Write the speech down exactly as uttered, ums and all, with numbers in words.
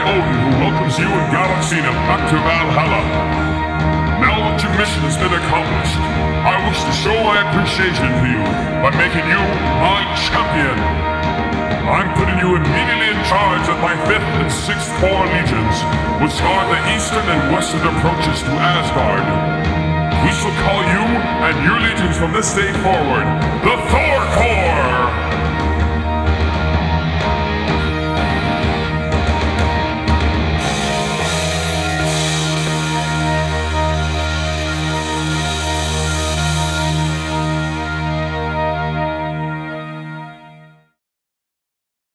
Odin, who welcomes you and Galaxina back to Valhalla. Now that your mission has been accomplished, I wish to show my appreciation to you by making you my champion. I'm putting you immediately in charge of my fifth and sixth Corps legions, which guard the eastern and western approaches to Asgard. We shall call you and your legions from this day forward the Thor Corps!